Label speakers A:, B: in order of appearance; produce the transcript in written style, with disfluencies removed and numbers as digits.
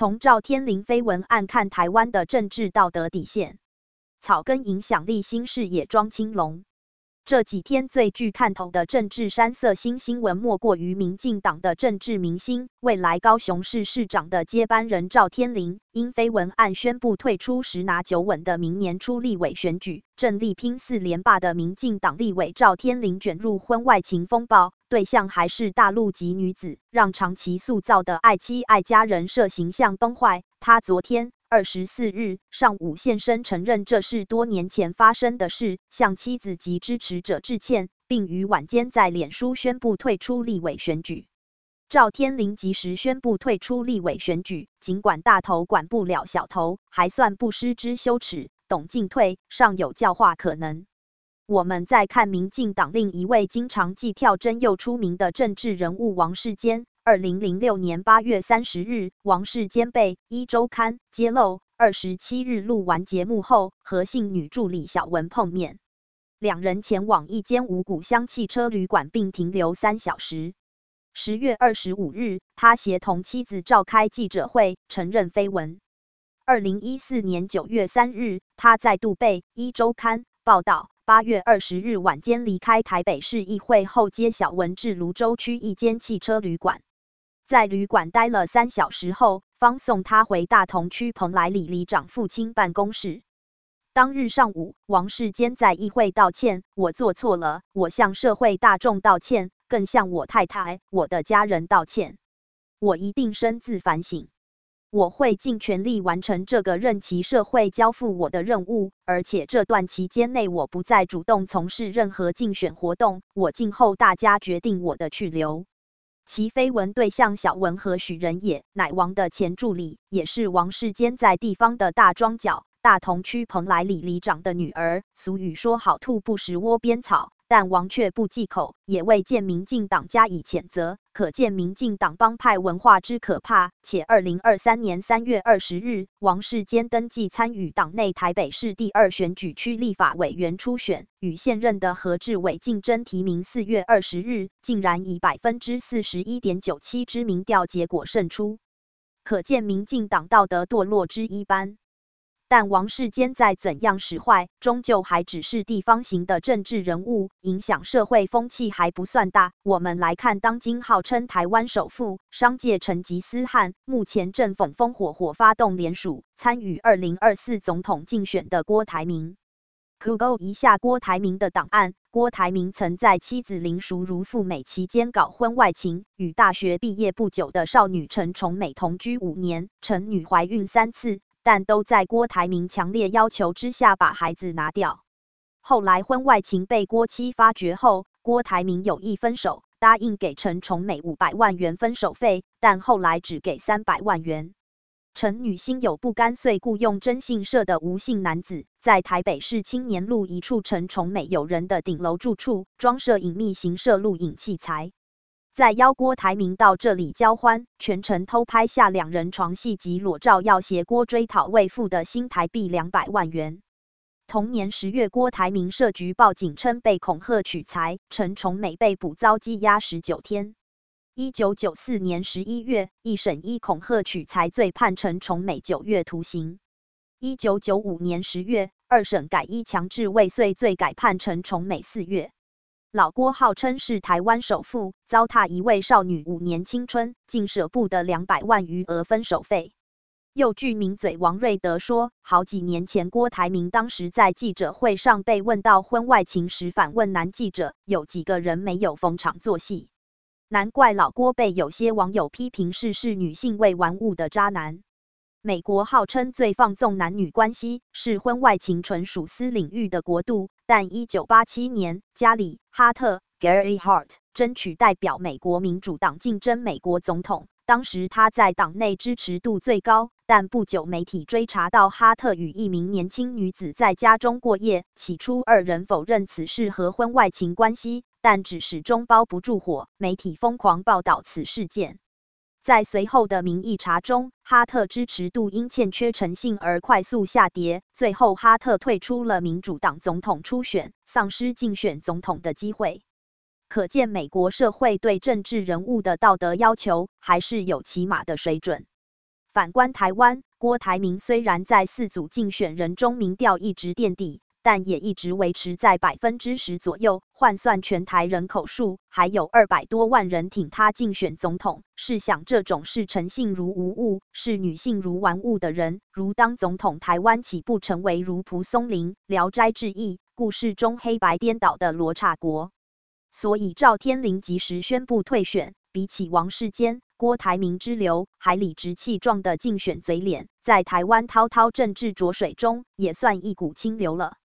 A: 从赵天麟绯闻案看台湾的政治道德底线，草根影响力新视野庄青龙。这几天最具看头的政治山色新新闻，莫过于民进党的政治明星、未来高雄市市长的接班人赵天麟，因绯闻案宣布退出10拿9稳的明年初立委选举，正力拼4连霸的民进党立委赵天麟卷入婚外情风暴，对象还是大陆籍女子，让长期塑造的爱妻爱家人设形象崩坏。他昨天24日上午现身承认这是多年前发生的事，向妻子及支持者致歉，并于晚间在脸书宣布退出立委选举。赵天麟及时宣布退出立委选举，尽管大头管不了小头，还算不失之羞耻，懂进退，尚有教化可能。我们再看民进党另一位经常既跳针又出名的政治人物王世坚。2006年8月30日，王世坚被一周刊揭露，27日录完节目后，和姓女助理小文碰面，两人前往一间五股乡汽车旅馆并停留3小时。10月25日，他协同妻子召开记者会，承认绯闻。2014年9月3日，他再度被一周刊报道。8月20日晚间离开台北市议会后，接小文至芦洲区一间汽车旅馆，在旅馆待了3小时后，方送他回大同区蓬莱里里长父亲办公室。当日上午，王世坚在议会道歉：“我做错了，我向社会大众道歉，更向我太太、我的家人道歉。我一定深自反省。我会尽全力完成这个任期社会交付我的任务，而且这段期间内我不再主动从事任何竞选活动，我静候大家决定我的去留。”其绯闻对象小文和许仁也，乃王的前助理，也是王世坚在地方的大庄脚，大同区蓬莱里里长的女儿。俗语说好兔不食窝边草，但王却不忌口，也未见民进党加以谴责，可见民进党帮派文化之可怕。且2023年3月20日，王世坚登记参与党内台北市第2选举区立法委员初选，与现任的何志伟竞争提名。4月20日，竟然以41.97%之民调结果胜出，可见民进党道德堕落之一般。但王世坚再怎样使坏，终究还只是地方型的政治人物，影响社会风气还不算大。我们来看当今号称台湾首富、商界成吉思汗，目前正风风火火发动联署，参与2024总统竞选的郭台铭。Google 一下郭台铭的档案，郭台铭曾在妻子林淑如赴美期间搞婚外情，与大学毕业不久的少女陈崇美同居5年，陈女怀孕3次。但都在郭台铭强烈要求之下把孩子拿掉。后来婚外情被郭妻发觉后，郭台铭有意分手，答应给陈崇美500万元分手费，但后来只给300万元。陈女心有不甘，遂雇用征信社的吴姓男子，在台北市青年路一处陈崇美友人的顶楼住处，装设隐秘型摄录影器材。再邀郭台铭到这里交欢，全程偷拍下两人床戏及裸照，要挟郭追讨未付的新台币200万元。同年10月，郭台铭社局报警称被恐吓取财，陈崇美被捕遭羁押19天。1994年11月，一审依恐吓取财罪判陈崇美9月徒刑。1995年10月，二审改依强制未遂罪改判陈崇美4月。老郭号称是台湾首富，糟蹋一位少女5年青春，竟舍不得200万余额分手费。又据名嘴王瑞德说，好几年前郭台铭当时在记者会上被问到婚外情时，反问男记者有几个人没有逢场作戏。难怪老郭被有些网友批评是女性为玩物的渣男。美国号称最放纵男女关系，是婚外情纯属私领域的国度，但1987年，加里·哈特 （Gary Hart） 争取代表美国民主党竞争美国总统，当时他在党内支持度最高，但不久媒体追查到哈特与一名年轻女子在家中过夜，起初二人否认此事和婚外情关系，但只始终包不住火，媒体疯狂报道此事件。在随后的民意查中，哈特支持度因欠缺诚信而快速下跌，最后哈特退出了民主党总统初选，丧失竞选总统的机会。可见美国社会对政治人物的道德要求还是有起码的水准。 反观台湾，郭台铭虽然在4组竞选人中民调一直垫底，但也一直维持在10%左右，换算全台人口数，还有200多万人挺他竞选总统。试想这种视诚信如无物，视女性如玩物的人，如当总统，台湾岂不成为如蒲松龄、聊斋志异故事中黑白颠倒的罗刹国？所以赵天麟及时宣布退选，比起王世坚、郭台铭之流还理直气壮的竞选嘴脸，在台湾滔滔政治浊水中也算一股清流了。